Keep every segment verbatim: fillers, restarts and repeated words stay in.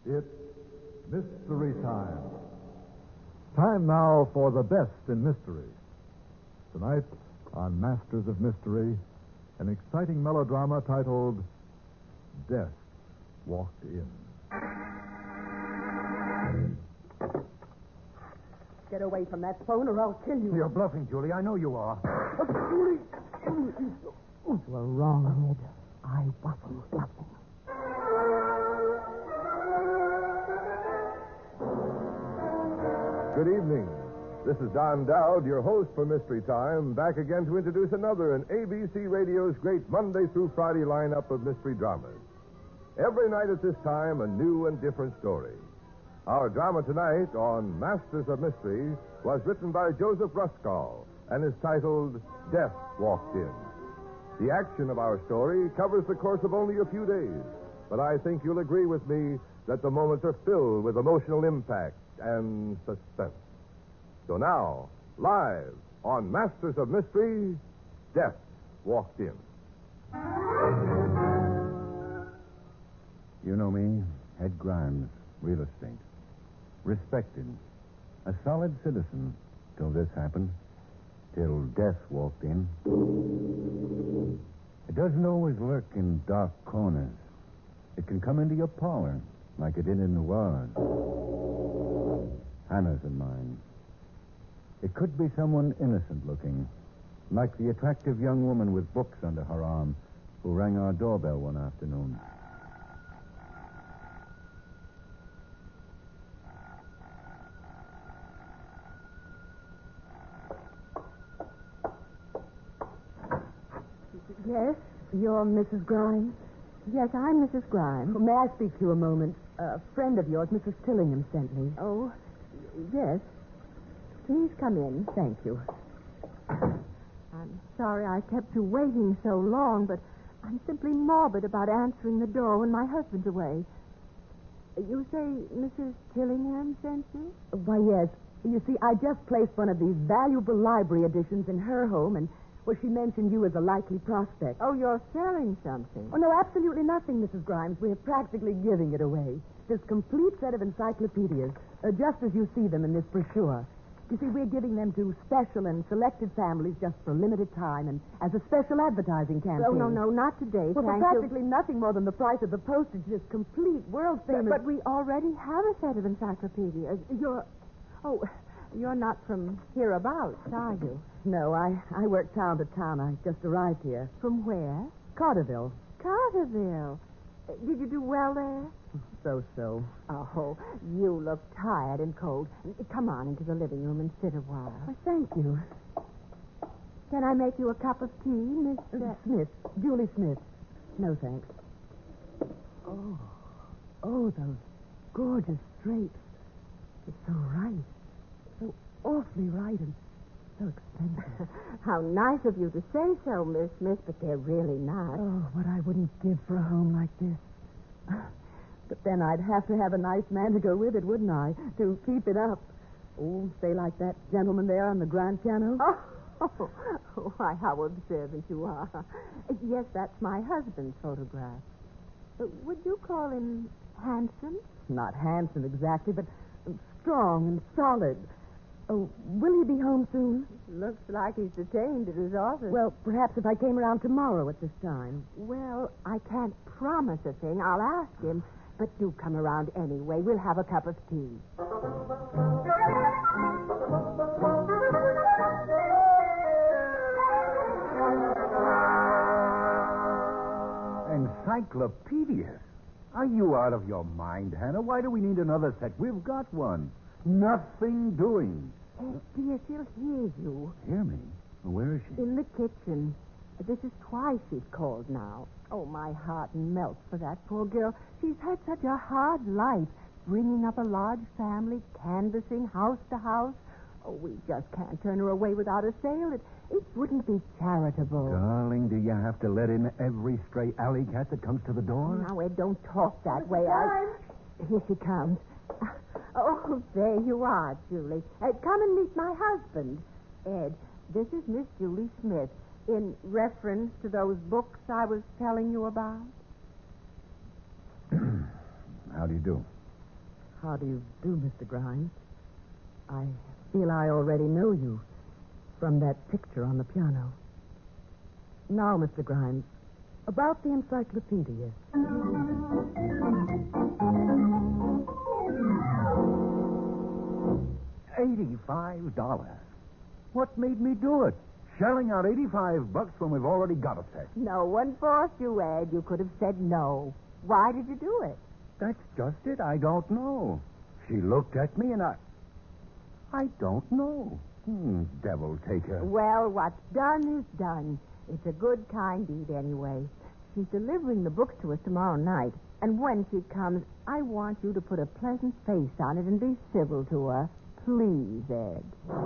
It's Mystery Time. Time now for the best in mystery. Tonight, on Masters of Mystery, an exciting melodrama titled Death Walked In. Get away from that phone or I'll kill you. You're bluffing, Julie. I know you are. Oh, Julie! You were wrong, Ed. I wasn't bluffing. Good evening. This is Don Dowd, your host for Mystery Time, back again to introduce another in A B C Radio's great Monday through Friday lineup of mystery dramas. Every night at this time, a new and different story. Our drama tonight on Masters of Mystery was written by Joseph Ruskall and is titled Death Walked In. The action of our story covers the course of only a few days, but I think you'll agree with me that the moments are filled with emotional impact and suspense. So now, live on Masters of Mystery, Death Walked In. You know me, Ed Grimes, real estate. Respected. A solid citizen till this happened. Till death walked in. It doesn't always lurk in dark corners. It can come into your parlor like it did in New Orleans. Hannah's in mine. It could be someone innocent looking, like the attractive young woman with books under her arm who rang our doorbell one afternoon. Yes, you're Missus Grimes? Yes, I'm Missus Grimes. May I speak to you a moment? A friend of yours, Missus Tillingham, sent me. Oh, yes. Please come in. Thank you. I'm sorry I kept you waiting so long, but I'm simply morbid about answering the door when my husband's away. You say Missus Tillingham sent you? Why, yes. You see, I just placed one of these valuable library editions in her home, and, well, she mentioned you as a likely prospect. Oh, you're selling something? Oh, no, absolutely nothing, Missus Grimes. We're practically giving it away. This complete set of encyclopedias, uh, just as you see them in this brochure. You see, we're giving them to special and selected families just for a limited time and as a special advertising campaign. Oh, no, no, not today, well, thank for practically you. Nothing more than the price of the postage, this complete world famous... But, but we already have a set of encyclopedias. You're... Oh, you're not from hereabouts, are you? No, I, I work town to town. I just arrived here. From where? Carterville. Carterville? Did you do well there? So-so. Oh, you look tired and cold. Come on into the living room and sit a while. Oh, thank you. Can I make you a cup of tea, Miss... Uh, Smith. Julie Smith. No, thanks. Oh. Oh, those gorgeous drapes. It's so right. So awfully right and so expensive. How nice of you to say so, Miss Smith, but they're really not. Oh, what I wouldn't give for a home like this. But then I'd have to have a nice man to go with it, wouldn't I? To keep it up. Oh, say like that gentleman there on the grand piano. Oh, oh, why, how observant you are. Yes, that's my husband's photograph. Uh, would you call him handsome? Not handsome exactly, but strong and solid. Oh, will he be home soon? Looks like he's detained at his office. Well, perhaps if I came around tomorrow at this time. Well, I can't promise a thing. I'll ask him. But do come around anyway. We'll have a cup of tea. Encyclopedias? Are you out of your mind, Hannah? Why do we need another set? We've got one. Nothing doing. Oh, dear, she'll hear you. Hear me? Where is she? In the kitchen. This is twice she's called now. Oh, my heart melts for that poor girl. She's had such a hard life, bringing up a large family, canvassing house to house. Oh, we just can't turn her away without a sale. It, it wouldn't be charitable. Darling, do you have to let in every stray alley cat that comes to the door? Now, Ed, don't talk that way. I... Here she comes. Oh, there you are, Julie. Uh, come and meet my husband. Ed, this is Miss Julie Smith, in reference to those books I was telling you about. How do you do? How do you do, Mister Grimes? I feel I already know you from that picture on the piano. Now, Mister Grimes, about the encyclopedia. Eighty-five dollars. What made me do it? Shelling out eighty-five bucks when we've already got a set. No one forced you, Ed. You could have said no. Why did you do it? That's just it. I don't know. She looked at me and I... I don't know. Hmm, devil take her. Well, what's done is done. It's a good, kind deed anyway. She's delivering the books to us tomorrow night. And when she comes, I want you to put a pleasant face on it and be civil to her. Please, Ed.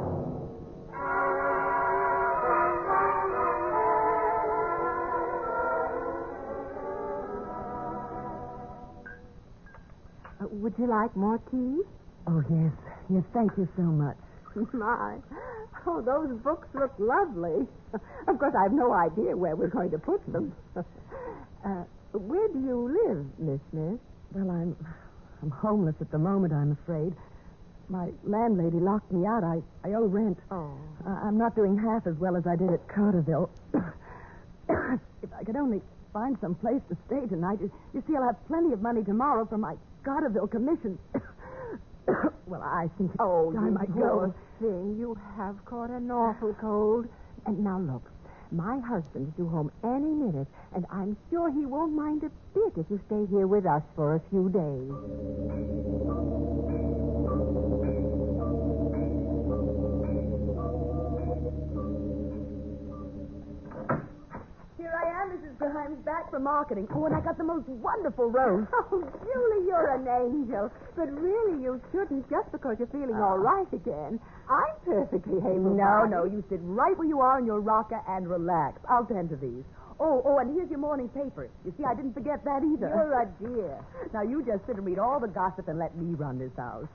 Uh, would you like more tea? Oh, yes. Yes, thank you so much. My. Oh, those books look lovely. Of course, I have no idea where we're going to put them. uh, where do you live, Miss Smith? Well, I'm I'm homeless at the moment, I'm afraid. My landlady locked me out. I, I owe rent. Oh. Uh, I'm not doing half as well as I did at Carterville. If I could only find some place to stay tonight. You, you see, I'll have plenty of money tomorrow for my Carterville commission. Well, I think it's oh, time I go. Thing, you have caught an awful cold. And now look, my husband's due home any minute, and I'm sure he won't mind a bit if you stay here with us for a few days. Missus Grimes back from marketing. Oh, and I got the most wonderful rose. Oh, Julie, you're an angel. But really, you shouldn't just because you're feeling Oh. all right again. I'm perfectly able. No, no, you sit right where you are in your rocker and relax. I'll tend to these. Oh, oh, and here's your morning paper. You see, I didn't forget that either. You're a dear. Now, you just sit and read all the gossip and let me run this house.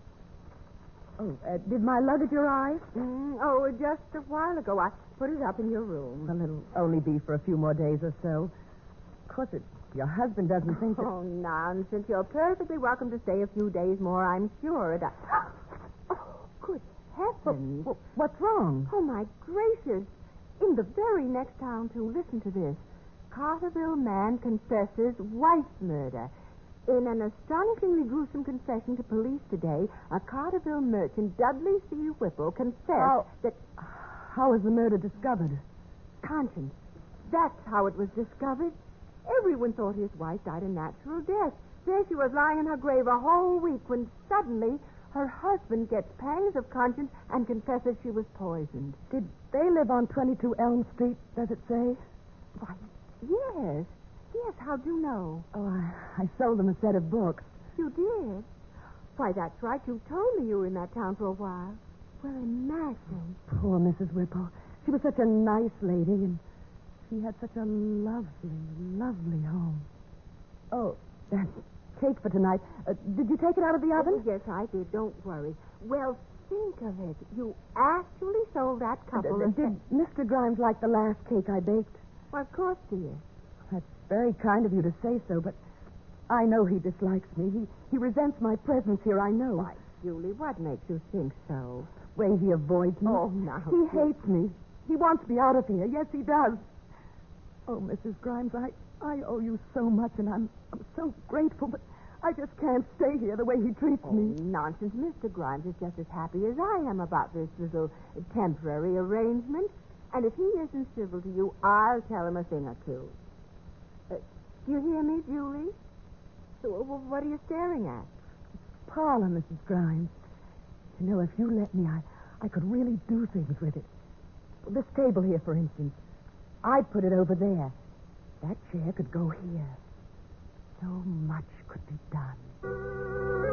Oh, uh, did my luggage arrive? Mm, oh, just a while ago. I put it up in your room. Well, it'll only be for a few more days or so. Of course, it, your husband doesn't think that... Oh, nonsense. You're perfectly welcome to stay a few days more, I'm sure. And I... Oh, good heavens. Well, what's wrong? Oh, my gracious. In the very next town, too. Listen to this. Carterville man confesses wife murder. In an astonishingly gruesome confession to police today, a Carterville merchant, Dudley C. Whipple, confessed How- that... How was the murder discovered? Conscience. That's how it was discovered. Everyone thought his wife died a natural death. There she was lying in her grave a whole week when suddenly her husband gets pangs of conscience and confesses she was poisoned. Did they live on twenty-two Elm Street, does it say? Why, yes. Yes, how'd you know? Oh, I, I sold them a set of books. You did? Why, that's right. You told me you were in that town for a while. Well, imagine. Poor Missus Whipple. She was such a nice lady, and she had such a lovely, lovely home. Oh, that cake for tonight. Uh, did you take it out of the oven? Oh, yes, I did. Don't worry. Well, think of it. You actually sold that couple Uh, of... did Mister Grimes like the last cake I baked? Well, of course, dear. That's very kind of you to say so, but I know he dislikes me. He, he resents my presence here, I know. Why, Julie, what makes you think so? Way he avoids me. Oh, now, He Julie. hates me. He wants me out of here. Yes, he does. Oh, Missus Grimes, I, I owe you so much, and I'm, I'm so grateful, but I just can't stay here the way he treats Oh, me. nonsense. Mister Grimes is just as happy as I am about this little temporary arrangement. And if he isn't civil to you, I'll tell him a thing or two. Uh, do you hear me, Julie? So, wh- what are you staring at? Parlor, Missus Grimes. You know, if you let me, I, I could really do things with it. This table here, for instance. I'd put it over there. That chair could go here. So much could be done.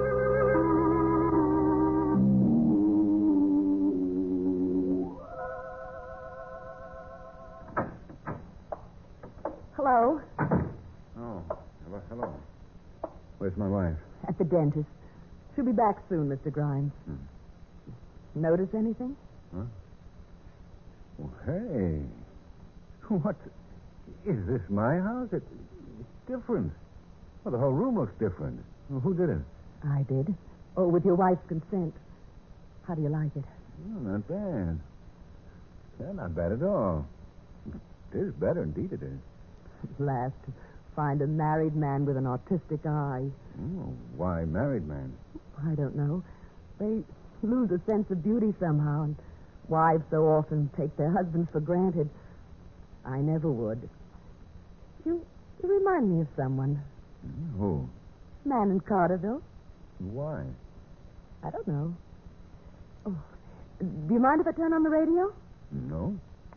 Hello? Oh, hello, hello. Where's my wife? At the dentist. She'll be back soon, Mister Grimes. Hmm. Notice anything? Huh? Well, hey. What? Is this my house? It, it's different. Well, the whole room looks different. Well, who did it? I did. Oh, with your wife's consent. How do you like it? Oh, not bad. Yeah, not bad at all. It is better, indeed it is. At last, to find a married man with an autistic eye. Oh, why married man? I don't know. They lose a sense of beauty somehow, and wives so often take their husbands for granted. I never would. You, you remind me of someone. Who? Man in Carterville. Why? I don't know. Oh, do you mind if I turn on the radio? No.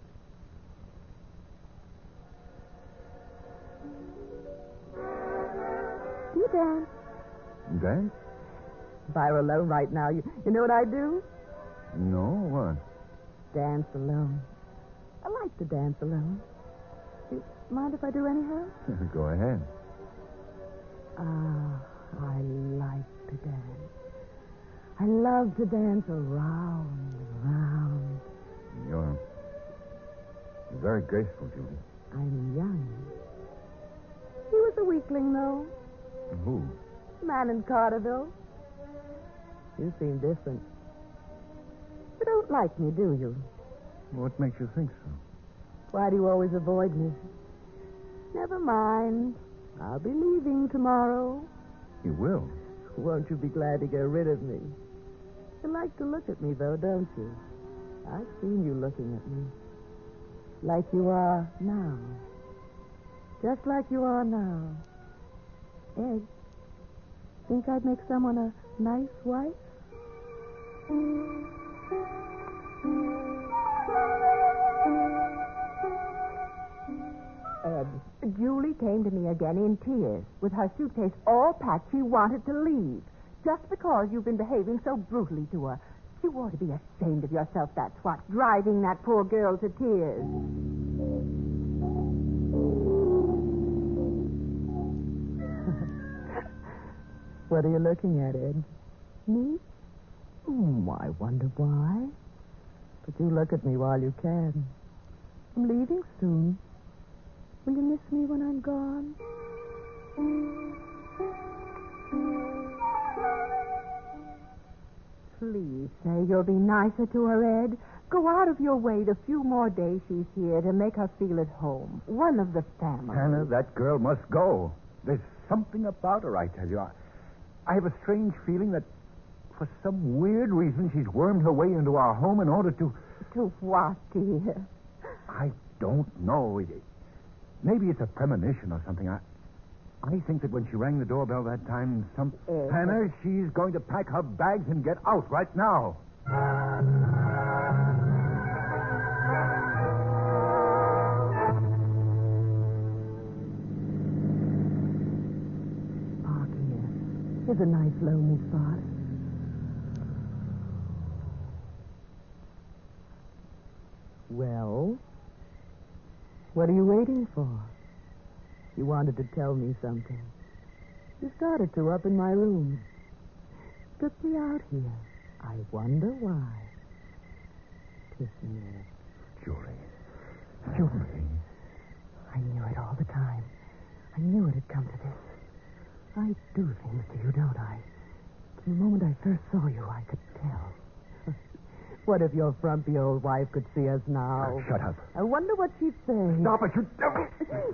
Do you dance? Dance? If I were alone right now, you, you know what I'd do? No, what? Dance alone. I like to dance alone. Do you mind if I do anyhow? Go ahead. Ah, I like to dance. I love to dance around and around. You're very graceful, Julie. I'm young. He was a weakling, though. Who? Man in Carterville. You seem different. You don't like me, do you? What makes you think so? Why do you always avoid me? Never mind. I'll be leaving tomorrow. You will? Won't you be glad to get rid of me? You like to look at me, though, don't you? I've seen you looking at me. Like you are now. Just like you are now. Ed, think I'd make someone a nice wife? Ed, Julie came to me again in tears. With her suitcase all packed, she wanted to leave. Just because you've been behaving so brutally to her. You ought to be ashamed of yourself, that's what. Driving that poor girl to tears. What are you looking at, Ed? Me? Hmm, I wonder why. But you look at me while you can. I'm leaving soon. Will you miss me when I'm gone? Please say you'll be nicer to her, Ed. Go out of your way the few more days she's here to make her feel at home. One of the family. Hannah, that girl must go. There's something about her, I tell you. I, I have a strange feeling that for some weird reason she's wormed her way into our home in order to... To what, dear? I don't know. It, maybe it's a premonition or something. I, I think that when she rang the doorbell that time, some... Uh, Hannah, she's going to pack her bags and get out right now. Park here. Here's a nice lonely spot. Well, what are you waiting for? You wanted to tell me something. You started to up in my room. Took me out here. I wonder why. Kiss me, Ed. Julie. Julie. I knew it all the time. I knew it had come to this. I do things to you, don't I? From the moment I first saw you, I could tell. What if your frumpy old wife could see us now? Uh, shut up. I wonder what she'd say. Stop it, you devil!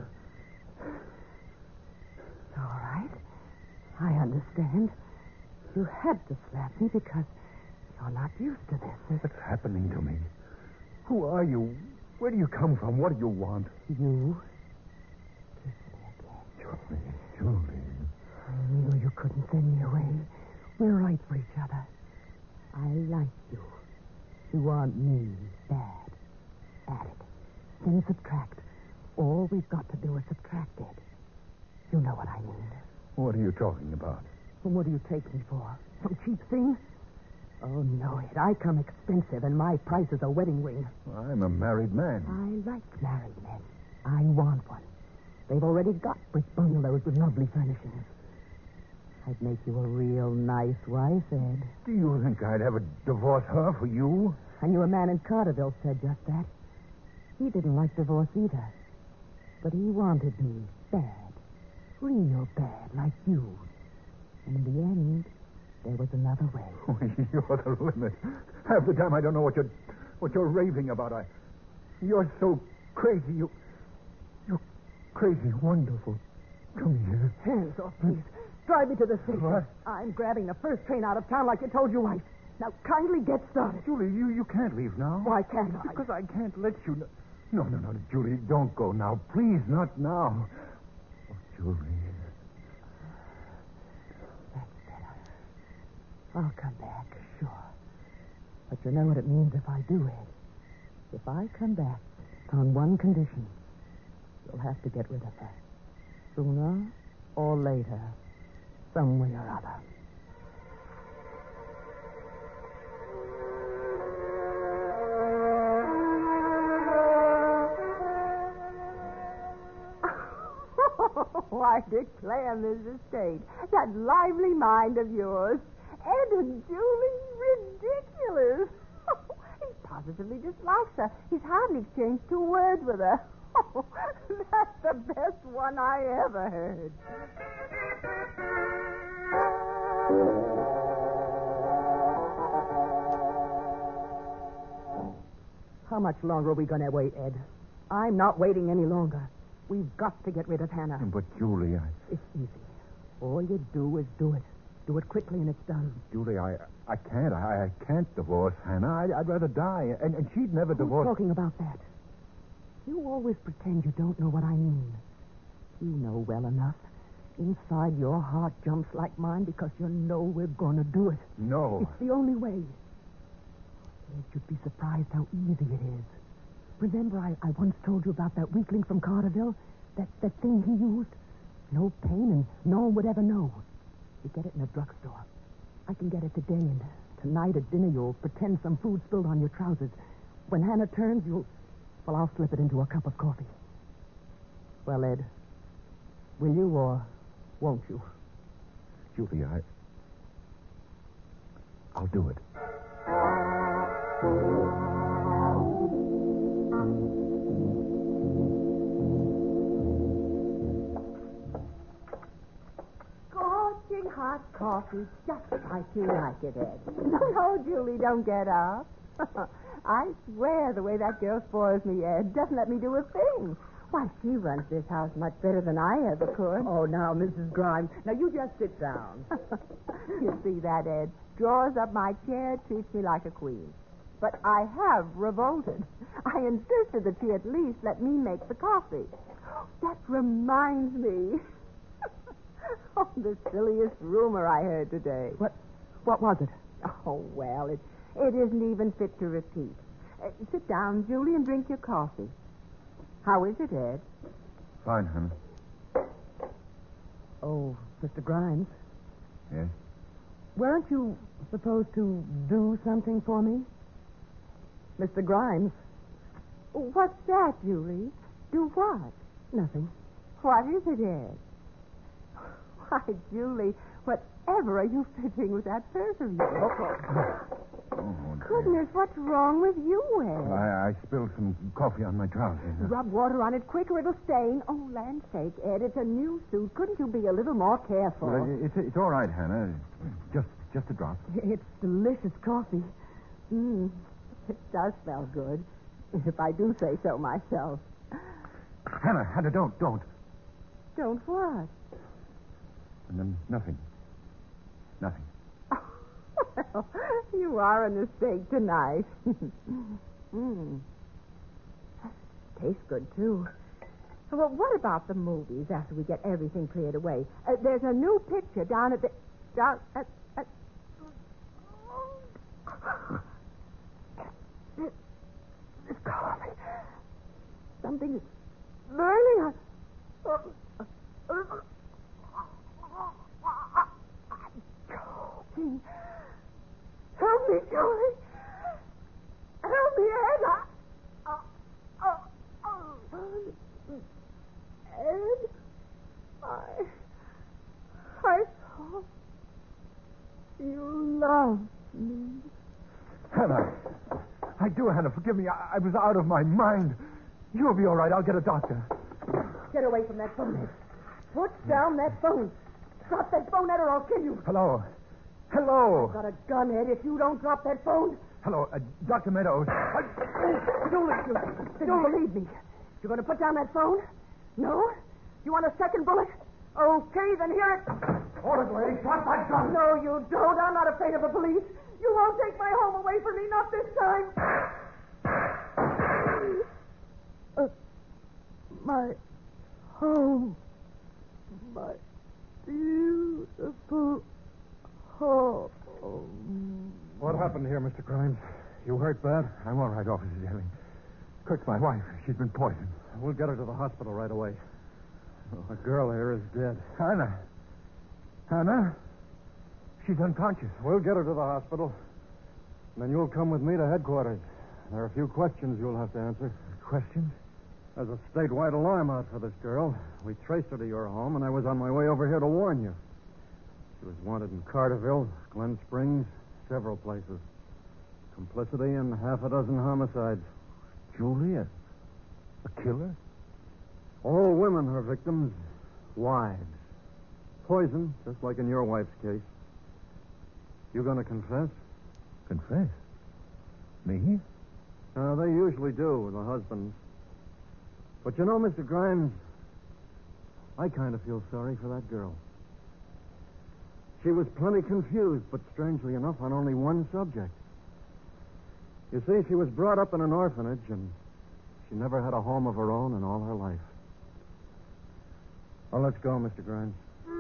All right. I understand. You had to slap me because you're not used to this. What's happening to me? Who are you? Where do you come from? What do you want? You kiss me again. Julie, Julie. I knew you couldn't send me away. We're right for each other. I like you. You want me bad. Add it. Then subtract. All we've got to do is subtract it. You know what I mean. What are you talking about? Well, what do you take me for? Some cheap thing? Oh, no, Ed. I come expensive, and my price is a wedding ring. I'm a married man. I like married men. I want one. They've already got brick bungalows with lovely furnishings. I'd make you a real nice wife, Ed. Do you think I'd ever divorce her for you? I knew a man in Carterville said just that. He didn't like divorce either. But he wanted me bad. Real bad, like you. And in the end, there was another way. Oh, you're the limit. Half the time I don't know what you're what you're raving about. I You're so crazy. You You're crazy wonderful. Come here. Hands off, please. Drive me to the station. What? I'm grabbing the first train out of town like you told your wife. Now, kindly get started. Julie, you, you can't leave now. Why can't I? Because I can't let you... Know. No, no, no, Julie, don't go now. Please, not now. Oh, Julie. That's better. I'll come back, sure. But you know what it means if I do it. If I come back on one condition, you'll have to get rid of her. Sooner or later, some way or other. Oh, I declare, Missus Tate, that lively mind of yours. Ed and Julie, ridiculous. He positively dislikes her. He's hardly exchanged two words with her. Oh, that's the best one I ever heard. How much longer are we going to wait, Ed? I'm not waiting any longer. We've got to get rid of Hannah. But, Julie, I... It's easy. All you do is do it. Do it quickly and it's done. Julie, I I can't. I, I can't divorce Hannah. I'd, I'd rather die. And, and she'd never Who's divorce... talking about that? You always pretend you don't know what I mean. You know well enough. Inside your heart jumps like mine because you know we're going to do it. No. It's the only way. Ed, you'd be surprised how easy it is. Remember I, I once told you about that weakling from Carterville? That, that thing he used? No pain and no one would ever know. You get it in a drugstore. I can get it today, and tonight at dinner you'll pretend some food spilled on your trousers. When Hannah turns, you'll... Well, I'll slip it into a cup of coffee. Well, Ed, will you or won't you? Julie, I... I'll do it. Scorching hot coffee, just like you like it, Ed. No, no, Julie, don't get up. I swear the way that girl spoils me, Ed, doesn't let me do a thing. Why, she runs this house much better than I ever could. Oh, now, Missus Grimes, now you just sit down. You see that, Ed? Draws up my chair, treats me like a queen. But I have revolted. I insisted that she at least let me make the coffee. That reminds me. Oh, the silliest rumor I heard today. What What was it? Oh, well, it, it isn't even fit to repeat. Uh, sit down, Julie, and drink your coffee. How is it, Ed? Fine, Hannah. Oh, Mister Grimes, Yes? weren't you supposed to do something for me? Mister Grimes? What's that, Julie? Do what? Nothing. What is it, Ed? Why, Julie, whatever are you fidgeting with that purse of yours? Oh, dear. Goodness, what's wrong with you, Ed? I, I spilled some coffee on my trousers. Rub water on it quick or it'll stain. Oh, land's sake, Ed, it's a new suit. Couldn't you be a little more careful? Well, it's, it's all right, Hannah. Just just a drop. It's delicious coffee. Mm, it does smell good, if I do say so myself. Hannah, Hannah, don't, don't. Don't what? And then nothing. Nothing. Well, you are a mistake tonight. mm. Tastes good, too. Well, what about the movies after we get everything cleared away? Uh, there's a new picture down at the... Down at... at... This, this coffee. Something's burning on... Oh, oh, oh. Choking. Help me, Julie. Help me, Ed. Oh, oh, oh. Ed, I, I thought you loved me. Hannah. I do, Hannah. Forgive me. I, I was out of my mind. You'll be all right. I'll get a doctor. Get away from that phone, Ed. Put down that phone. Drop that phone, Ed, or I'll kill you. Hello. Hello. I've got a gun, Ed. If you don't drop that phone. Hello, uh, Doctor Meadows. Oh, don't, you, don't believe me. You're going to put down that phone? No? You want a second bullet? Okay, then here it... Hold it, lady. Drop that gun. No, you don't. I'm not afraid of the police. You won't take my home away from me, not this time. Uh, my home. My beautiful home. What happened here, Mister Grimes? You hurt bad? I'm all right, Officer Daly. Kirk's my wife. She's been poisoned. We'll get her to the hospital right away. The girl here is dead. Hannah. Hannah? She's unconscious. We'll get her to the hospital. And then you'll come with me to headquarters. There are a few questions you'll have to answer. Questions? There's a statewide alarm out for this girl. We traced her to your home, and I was on my way over here to warn you. She was wanted in Carterville, Glen Springs, several places. Complicity in half a dozen homicides. Julia? A killer? All women are victims. Wives. Poison, just like in your wife's case. You going to confess? Confess? Me? Uh, they usually do with the husbands. But you know, Mister Grimes, I kind of feel sorry for that girl. She was plenty confused, but strangely enough, on only one subject. You see, she was brought up in an orphanage, and she never had a home of her own in all her life. Well, let's go, Mister Grimes.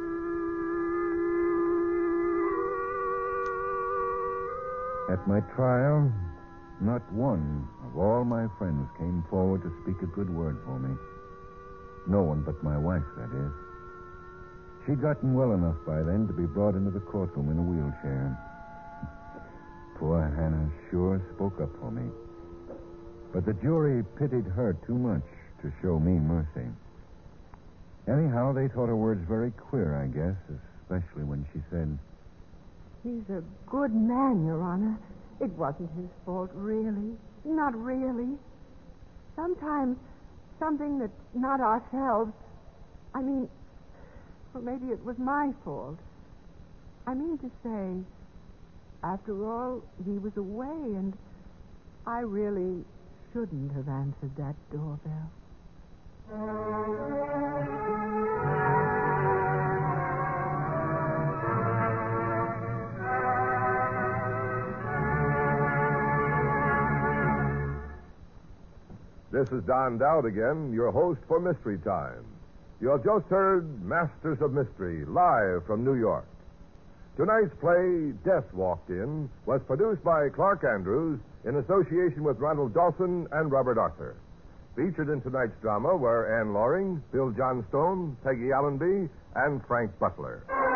At my trial, not one of all my friends came forward to speak a good word for me. No one but my wife, that is. She'd gotten well enough by then to be brought into the courtroom in a wheelchair. Poor Hannah sure spoke up for me. But the jury pitied her too much to show me mercy. Anyhow, they thought her words very queer, I guess, especially when she said, He's a good man, Your Honor. It wasn't his fault, really. Not really. Sometimes something that's not ourselves. I mean, well, maybe it was my fault. I mean to say, after all, he was away, and I really shouldn't have answered that doorbell. This is Don Dowd again, your host for Mystery Time. You have just heard Masters of Mystery, live from New York. Tonight's play, Death Walked In, was produced by Clark Andrews in association with Ronald Dawson and Robert Arthur. Featured in tonight's drama were Anne Loring, Bill Johnstone, Peggy Allenby, and Frank Butler.